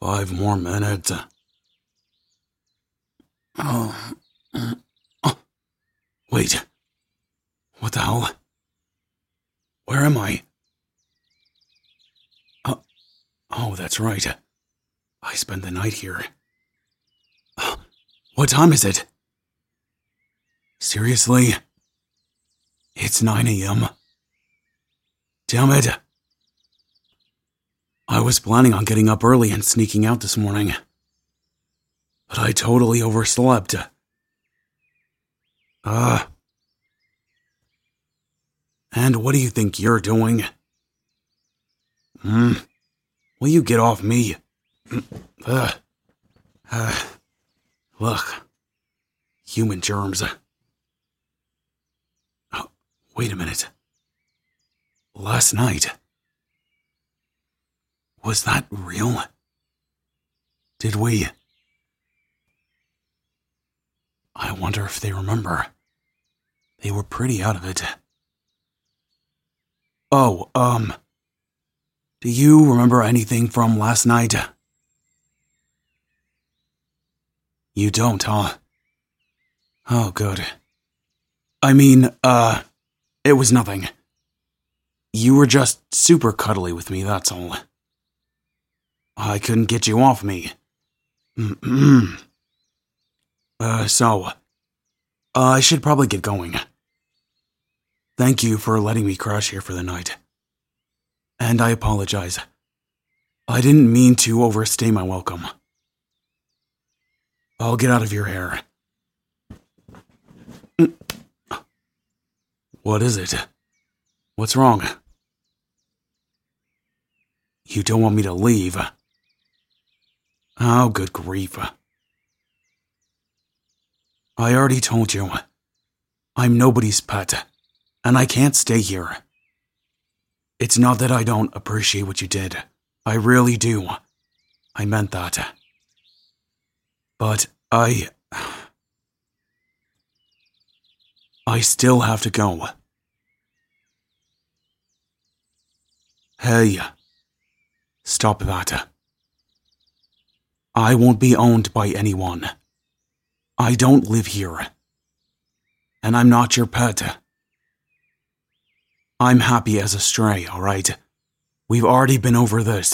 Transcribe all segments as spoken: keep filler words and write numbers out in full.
Five more minutes. Oh. oh. Wait. What the hell? Where am I? Oh, oh that's right. I spent the night here. What time is it? Seriously? It's nine a.m. Damn it. I was planning on getting up early and sneaking out this morning, but I totally overslept. Uh. And what do you think you're doing? Hmm? Will you get off me? Uh. Uh. Look. Human germs. Oh, wait a minute. Last night. Was that real? Did we? I wonder if they remember. They were pretty out of it. Oh, um... do you remember anything from last night? You don't, huh? Oh, good. I mean, uh, it was nothing. You were just super cuddly with me, that's all. I couldn't get you off me. Mm-mm. Uh, so, uh, I should probably get going. Thank you for letting me crash here for the night. And I apologize. I didn't mean to overstay my welcome. I'll get out of your hair. What is it? What's wrong? You don't want me to leave? Oh, good grief. I already told you. I'm nobody's pet, and I can't stay here. It's not that I don't appreciate what you did. I really do. I meant that. But I... I still have to go. Hey. Stop that. I won't be owned by anyone. I don't live here. And I'm not your pet. I'm happy as a stray, alright? We've already been over this.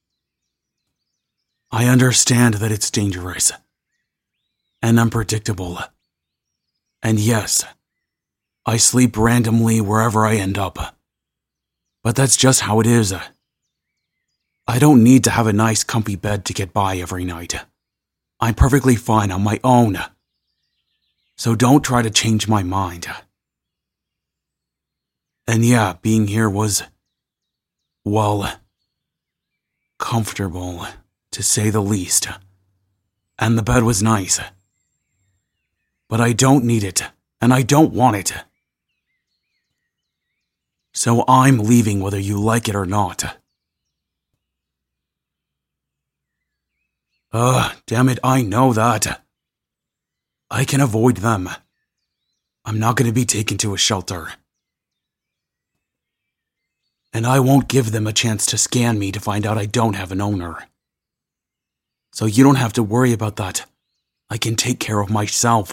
I understand that it's dangerous. And unpredictable. And yes, I sleep randomly wherever I end up. But that's just how it is. I don't need to have a nice comfy bed to get by every night. I'm perfectly fine on my own. So don't try to change my mind. And yeah, being here was, well, comfortable, to say the least. And the bed was nice. But I don't need it, and I don't want it. So I'm leaving whether you like it or not. Ugh, damn it, I know that. I can avoid them. I'm not going to be taken to a shelter. And I won't give them a chance to scan me to find out I don't have an owner. So you don't have to worry about that. I can take care of myself.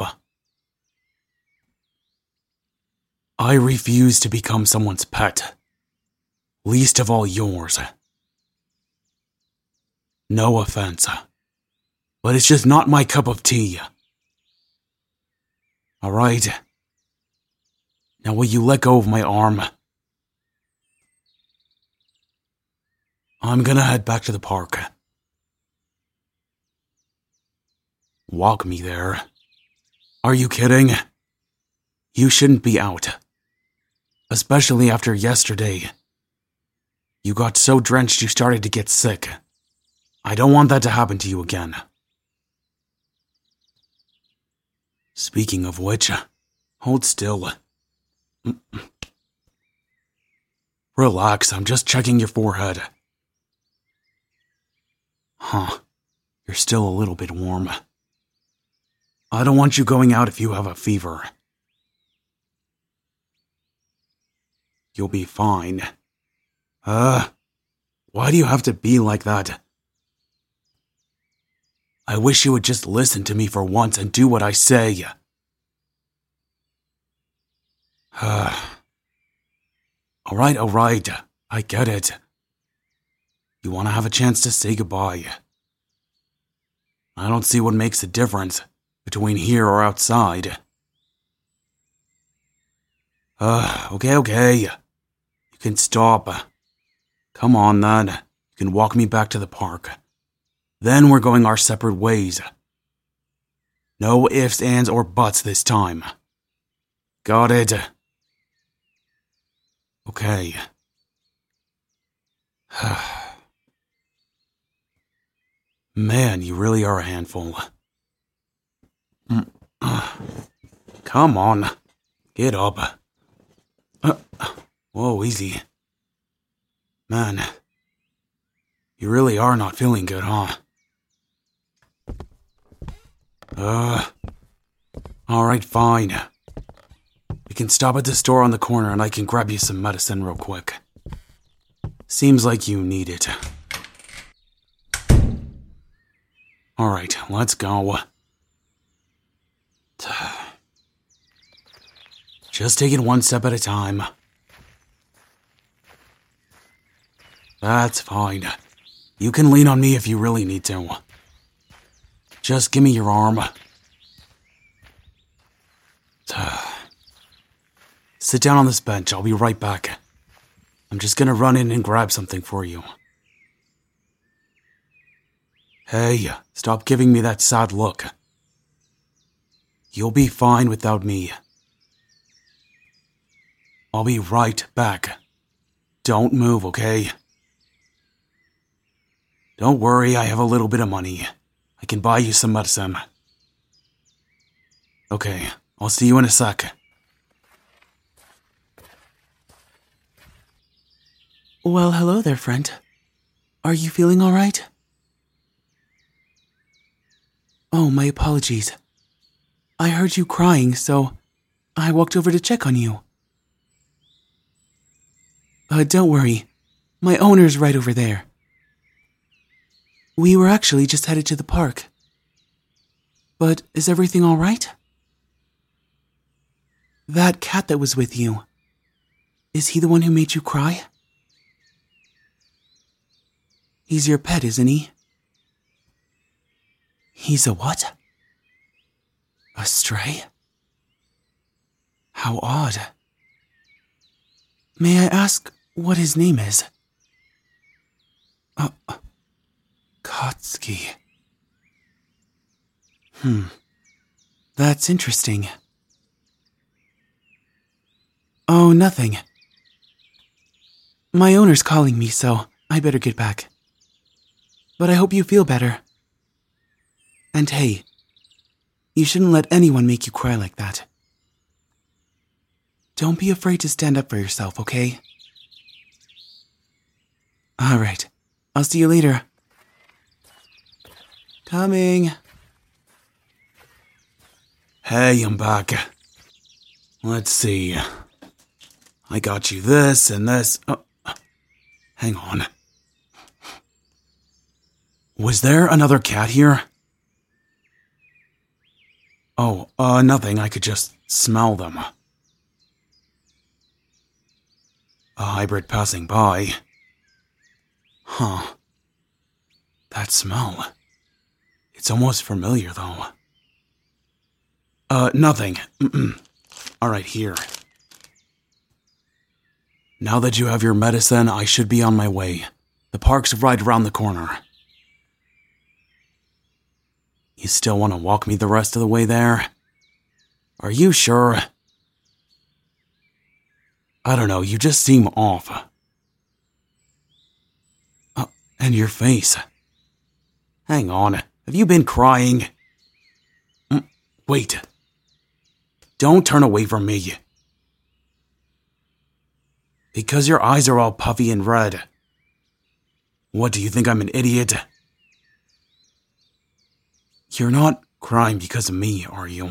I refuse to become someone's pet. Least of all yours. No offense. But it's just not my cup of tea. Alright. Now will you let go of my arm? I'm gonna head back to the park. Walk me there. Are you kidding? You shouldn't be out. Especially after yesterday. You got so drenched you started to get sick. I don't want that to happen to you again. Speaking of which, hold still. Relax, I'm just checking your forehead. Huh, you're still a little bit warm. I don't want you going out if you have a fever. You'll be fine. Uh, why do you have to be like that? I wish you would just listen to me for once and do what I say. Alright, alright. I get it. You want to have a chance to say goodbye. I don't see what makes a difference between here or outside. Uh, okay, okay. You can stop. Come on, then. You can walk me back to the park. Then we're going our separate ways. No ifs, ands, or buts this time. Got it? Okay. Man, you really are a handful. Come on. Get up. Uh, whoa, easy. Man, you really are not feeling good, huh? Uh, alright, fine. We can stop at the store on the corner and I can grab you some medicine real quick. Seems like you need it. Alright, let's go. Just take it one step at a time. That's fine. You can lean on me if you really need to. Just give me your arm. Sit down on this bench. I'll be right back. I'm just gonna run in and grab something for you. Hey, stop giving me that sad look. You'll be fine without me. I'll be right back. Don't move, okay? Don't worry, I have a little bit of money. I can buy you some medicine. Okay, I'll see you in a sec. Well, hello there, friend. Are you feeling all right? Oh, my apologies. I heard you crying, so I walked over to check on you. Uh, don't worry. My owner's right over there. We were actually just headed to the park. But is everything all right? That cat that was with you, is he the one who made you cry? He's your pet, isn't he? He's a what? A stray? How odd. May I ask what his name is? Uh, Kotsky. Hmm. That's interesting. Oh, nothing. My owner's calling me, so I better get back. But I hope you feel better. And hey, you shouldn't let anyone make you cry like that. Don't be afraid to stand up for yourself, okay? Alright, I'll see you later. Coming. Hey, I'm back. Let's see. I got you this and this. Oh, hang on. Was there another cat here? Oh, uh, nothing. I could just smell them. A hybrid passing by. Huh. That smell. It's almost familiar, though. Uh, nothing. Mm-mm. All right, here. Now that you have your medicine, I should be on my way. The park's right around the corner. You still want to walk me the rest of the way there? Are you sure? I don't know, you just seem off. Uh, and your face. Hang on, have you been crying? Mm, wait. Don't turn away from me. Because your eyes are all puffy and red. What, do you think I'm an idiot? You're not crying because of me, are you?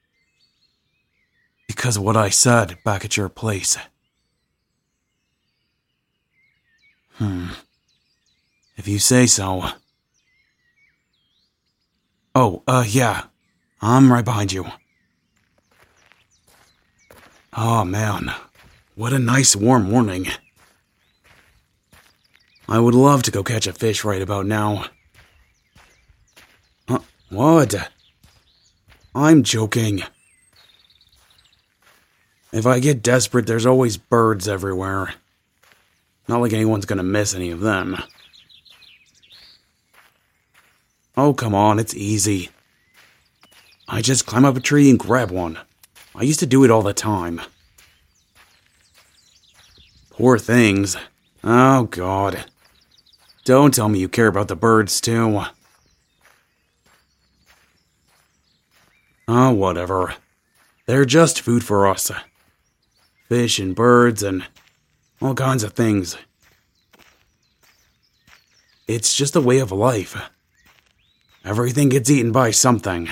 Because of what I said back at your place. Hmm. If you say so. Oh, uh, yeah. I'm right behind you. Oh, man. What a nice warm morning. I would love to go catch a fish right about now. Huh? What? I'm joking. If I get desperate, there's always birds everywhere. Not like anyone's gonna miss any of them. Oh, come on, it's easy. I just climb up a tree and grab one. I used to do it all the time. Poor things. Oh, God. Don't tell me you care about the birds, too. Oh, whatever. They're just food for us. Fish and birds and all kinds of things. It's just a way of life. Everything gets eaten by something.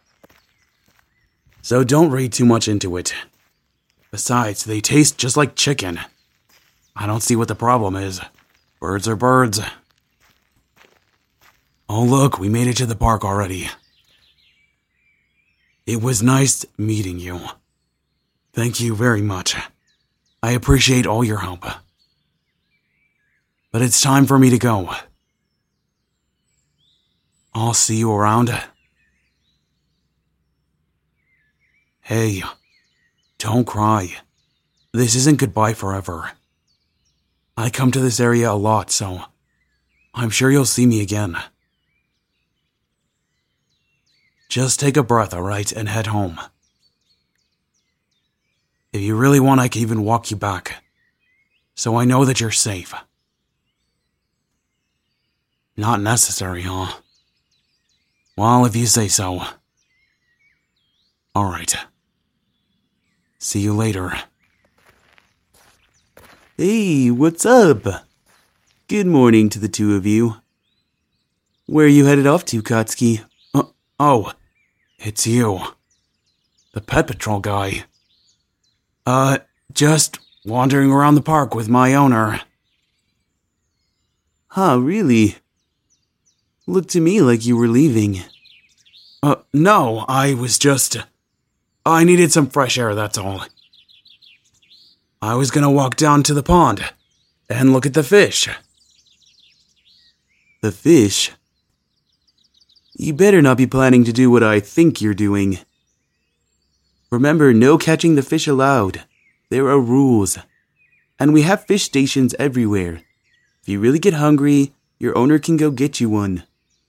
So don't read too much into it. Besides, they taste just like chicken. I don't see what the problem is. Birds are birds. Oh, look, we made it to the park already. It was nice meeting you. Thank you very much. I appreciate all your help. But it's time for me to go. I'll see you around. Hey, don't cry. This isn't goodbye forever. I come to this area a lot, so I'm sure you'll see me again. Just take a breath, alright, and head home. If you really want, I can even walk you back, so I know that you're safe. Not necessary, huh? Well, if you say so. Alright. See you later. Hey, what's up? Good morning to the two of you. Where are you headed off to, Katsuki? Uh, oh, it's you. The pet patrol guy. Uh, just wandering around the park with my owner. Huh, really? Looked to me like you were leaving. Uh, no, I was just... I needed some fresh air, that's all. I was gonna walk down to the pond and look at the fish. The fish? You better not be planning to do what I think you're doing. Remember, no catching the fish allowed. There are rules. And we have fish stations everywhere. If you really get hungry, your owner can go get you one.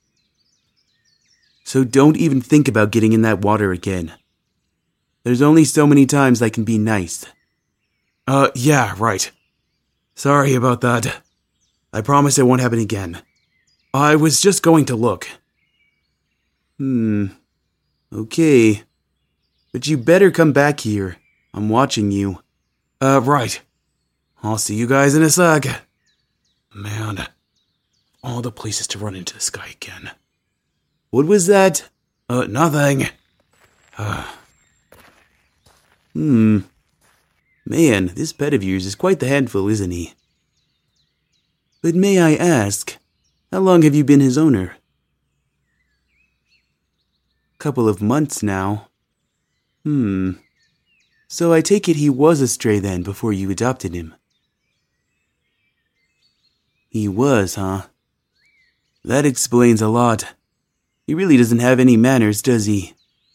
So don't even think about getting in that water again. There's only so many times I can be nice. Uh, yeah, right. Sorry about that. I promise it won't happen again. I was just going to look. Hmm. Okay. But you better come back here. I'm watching you. Uh, right. I'll see you guys in a sec. Man, all the places to run into this guy again. What was that? Uh, nothing. Uh. Hmm. Man, this pet of yours is quite the handful, isn't he? But may I ask, how long have you been his owner? Couple of months now. Hmm. So I take it he was a stray then before you adopted him. He was, huh? That explains a lot. He really doesn't have any manners, does he?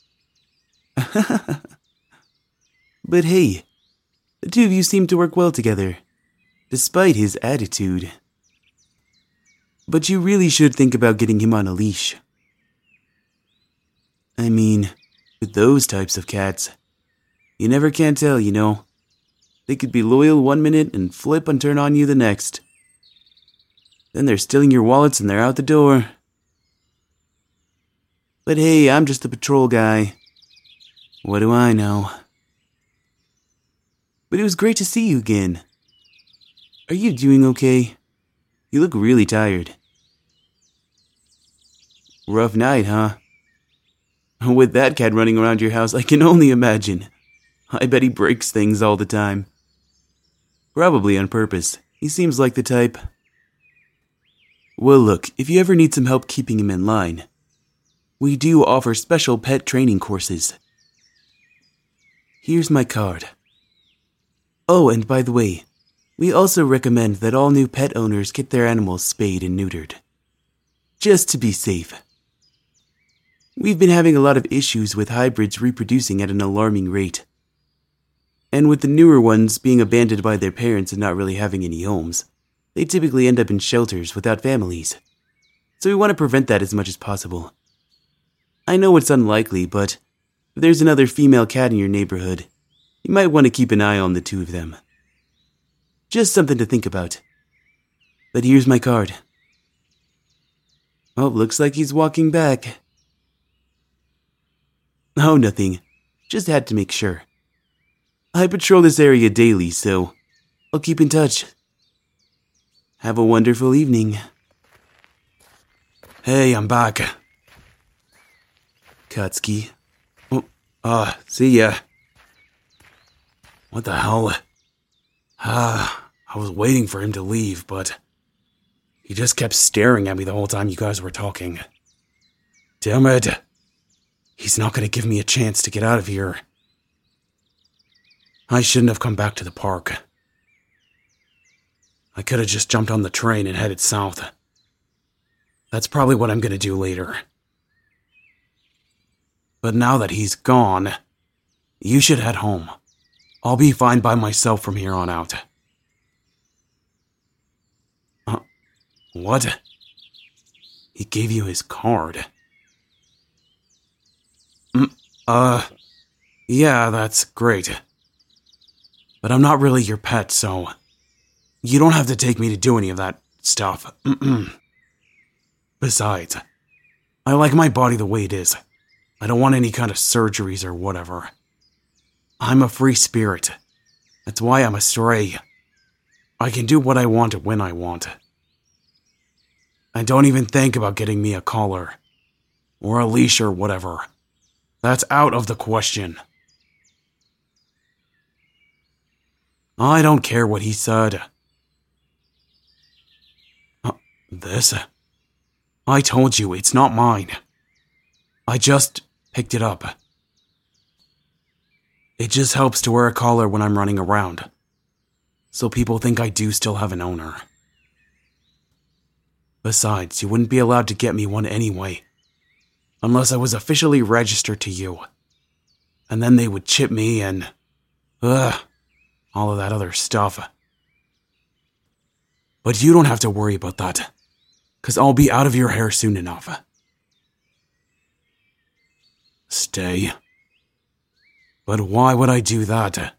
But hey, the two of you seem to work well together, despite his attitude. But you really should think about getting him on a leash. I mean, with those types of cats, you never can tell, you know. They could be loyal one minute and flip and turn on you the next. Then they're stealing your wallets and they're out the door. But hey, I'm just a patrol guy. What do I know? But it was great to see you again. Are you doing okay? You look really tired. Rough night, huh? With that cat running around your house, I can only imagine. I bet he breaks things all the time. Probably on purpose. He seems like the type. Well, look, if you ever need some help keeping him in line, we do offer special pet training courses. Here's my card. Oh, and by the way, we also recommend that all new pet owners get their animals spayed and neutered. Just to be safe. We've been having a lot of issues with hybrids reproducing at an alarming rate. And with the newer ones being abandoned by their parents and not really having any homes, they typically end up in shelters without families. So we want to prevent that as much as possible. I know it's unlikely, but if there's another female cat in your neighborhood, you might want to keep an eye on the two of them. Just something to think about. But here's my card. Oh, looks like he's walking back. Oh, nothing. Just had to make sure. I patrol this area daily, so I'll keep in touch. Have a wonderful evening. Hey, I'm back. Katsuki. Oh, uh, see ya. What the hell? Ah, I was waiting for him to leave, but he just kept staring at me the whole time you guys were talking. Damn it. He's not going to give me a chance to get out of here. I shouldn't have come back to the park. I could have just jumped on the train and headed south. That's probably what I'm going to do later. But now that he's gone, you should head home. I'll be fine by myself from here on out. Uh, what? He gave you his card. Mm, uh, yeah, that's great. But I'm not really your pet, so you don't have to take me to do any of that stuff. Mm-mm. Besides, I like my body the way it is. I don't want any kind of surgeries or whatever. I'm a free spirit. That's why I'm a stray. I can do what I want when I want. I don't even think about getting me a collar. Or a leash or whatever. That's out of the question. I don't care what he said. Uh, this? I told you, it's not mine. I just picked it up. It just helps to wear a collar when I'm running around, so people think I do still have an owner. Besides, you wouldn't be allowed to get me one anyway, unless I was officially registered to you. And then they would chip me and, ugh, all of that other stuff. But you don't have to worry about that, because I'll be out of your hair soon enough. Stay. But why would I do that?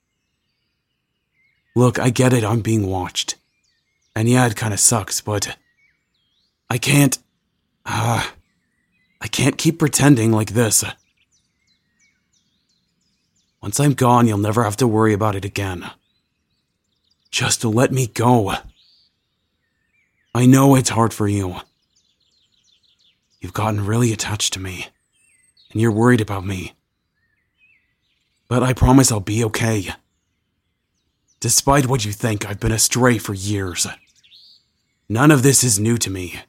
Look, I get it, I'm being watched. And yeah, it kinda sucks, but I can't... Uh, I can't keep pretending like this. Once I'm gone, you'll never have to worry about it again. Just let me go. I know it's hard for you. You've gotten really attached to me, and you're worried about me. But I promise I'll be okay. Despite what you think, I've been a stray for years. None of this is new to me.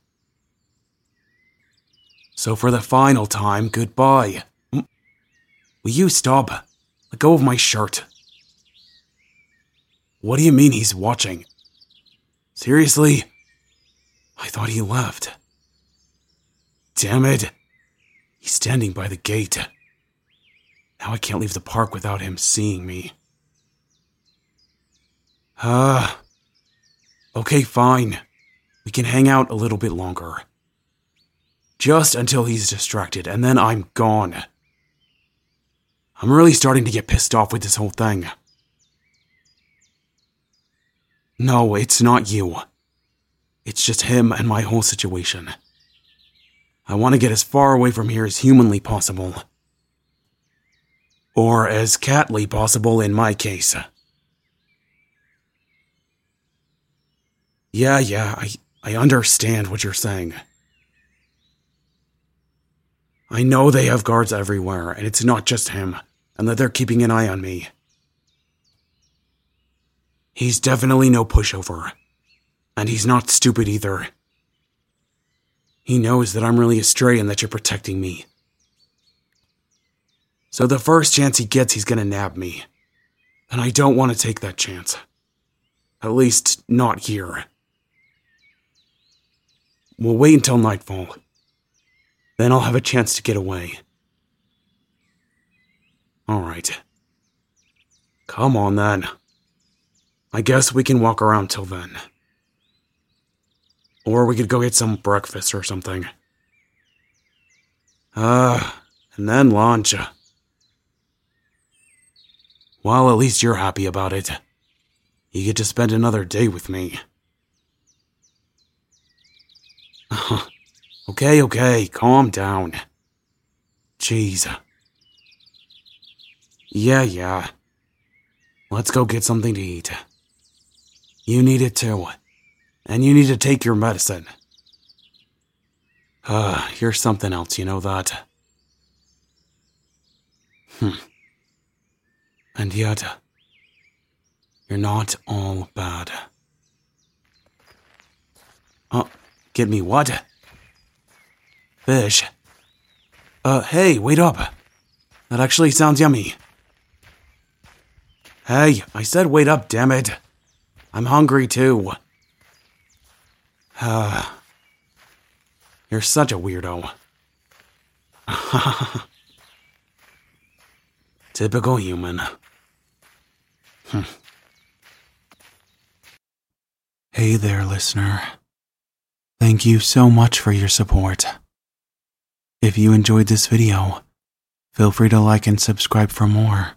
So for the final time, goodbye. Will you stop? Let go of my shirt. What do you mean he's watching? Seriously? I thought he left. Damn it. He's standing by the gate. Now I can't leave the park without him seeing me. Ah. Uh, okay, fine. We can hang out a little bit longer. Just until he's distracted, and then I'm gone. I'm really starting to get pissed off with this whole thing. No, it's not you. It's just him and my whole situation. I want to get as far away from here as humanly possible. Or as catly possible in my case. Yeah, yeah, I, I understand what you're saying. I know they have guards everywhere, and it's not just him, and that they're keeping an eye on me. He's definitely no pushover. And he's not stupid either. He knows that I'm really a stray and that you're protecting me. So the first chance he gets, he's gonna nab me. And I don't want to take that chance. At least, not here. We'll wait until nightfall. Then I'll have a chance to get away. Alright. Come on then. I guess we can walk around till then. Or we could go get some breakfast or something. Ah, uh, and then lunch. Well, at least you're happy about it. You get to spend another day with me. okay, okay, calm down. Jeez. Yeah, yeah. Let's go get something to eat. You need it too. And you need to take your medicine. Uh, you're something else, you know that. Hmm. And yet, you're not all bad. Oh, get me what? Fish. Uh, hey, wait up. That actually sounds yummy. Hey, I said wait up, damn it. I'm hungry too. Uh, you're such a weirdo. Typical human. Hm. Hey there, listener. Thank you so much for your support. If you enjoyed this video, feel free to like and subscribe for more.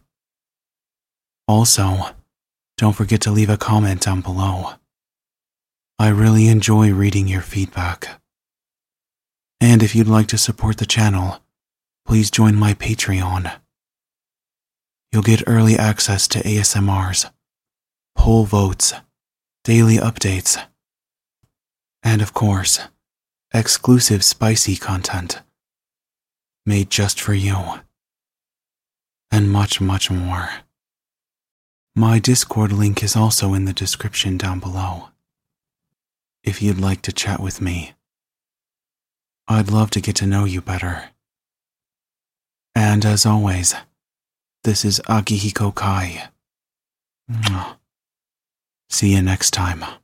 Also, don't forget to leave a comment down below. I really enjoy reading your feedback. And if you'd like to support the channel, please join my Patreon. You'll get early access to A S M Rs, poll votes, daily updates, and of course, exclusive spicy content made just for you, and much, much more. My Discord link is also in the description down below. If you'd like to chat with me, I'd love to get to know you better. And as always, this is Akihiko Kai. See you next time.